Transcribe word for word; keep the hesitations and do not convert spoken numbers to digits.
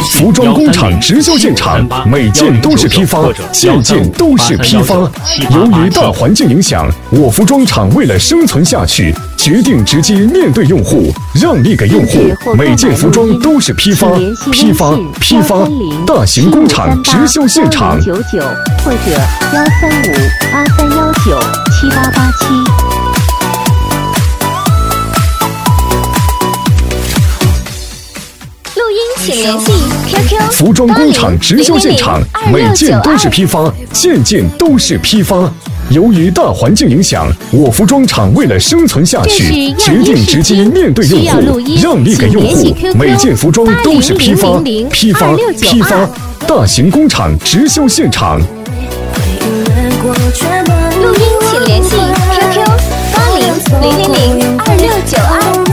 服装工厂直销现场，每件都是批发，件件都是批发。由于大环境影响，我服装厂为了生存下去，决定直接面对用户，让利给用户。每件服装都是批发，批发，批发。大型工厂直销现场。 九九或者幺三五八三幺九七八八七。 录音请联系 Q Q 服装工厂直销现场，每件都是批发，件件都是批发。由于大环境影响，我服装厂为了生存下去，决定直接面对用户，让利给用户。每件服装都是批发，批发，批发。大型工厂直销现场。 录音请联系 Q Q 八零零零零二六九二。